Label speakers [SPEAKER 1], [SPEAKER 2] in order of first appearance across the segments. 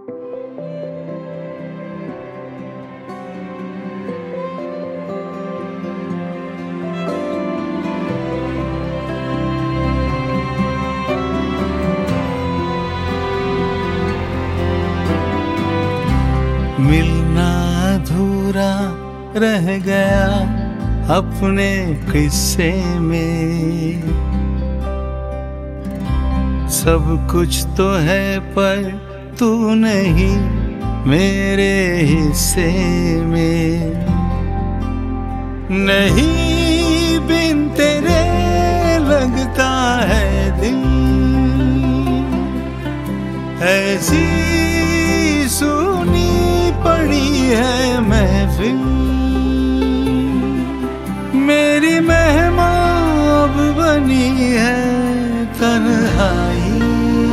[SPEAKER 1] मिलना अधूरा रह गया अपने किस्से में। सब कुछ तो है पर तू नहीं मेरे हिस्से में। नहीं बिन तेरे लगता है दिल, ऐसी सुनी पड़ी है महफिल। मेरी मेहमान अब बनी है तन्हाई।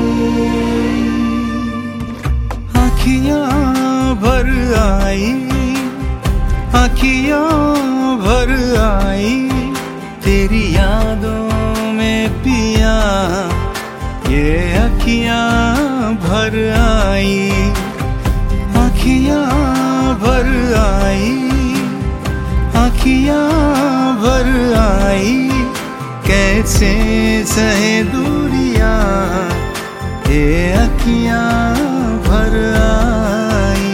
[SPEAKER 1] आँखियाँ भर आई, आँखियाँ भर आई तेरी यादों में पिया। ये आँखियाँ भर आई, आँखियाँ भर आई, आँखियाँ भर आई। कैसे सहे दूरियाँ ये आँखियाँ भर आई।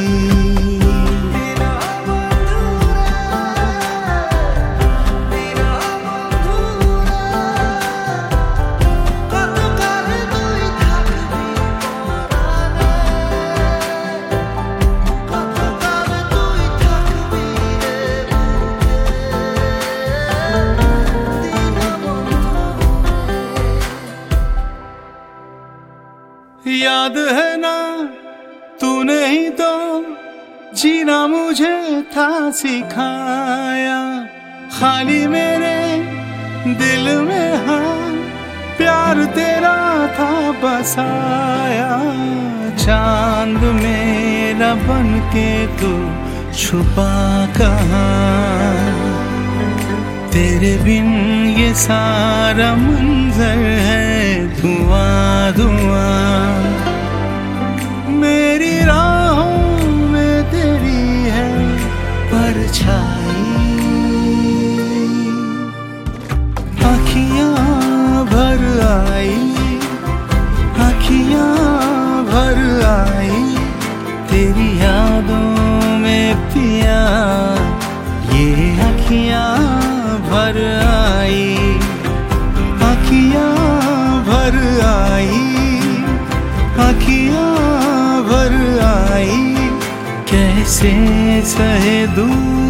[SPEAKER 1] याद है ना तूने ही तो जीना मुझे था सिखाया। खाली मेरे दिल में हाँ प्यार तेरा था बसाया। चांद मेरा बन के तू छुपा कहाँ। तेरे बिन ये सारा मंजर है धुआं धुआं। मेरी राहों में तेरी है परछाई। आँखियाँ भर आई, आँखियाँ भर आई तेरी यादों में पिया। ये आँखियाँ भर आई, आँखियाँ भर आई, आँखियाँ भर आई। कैसे सहे दूर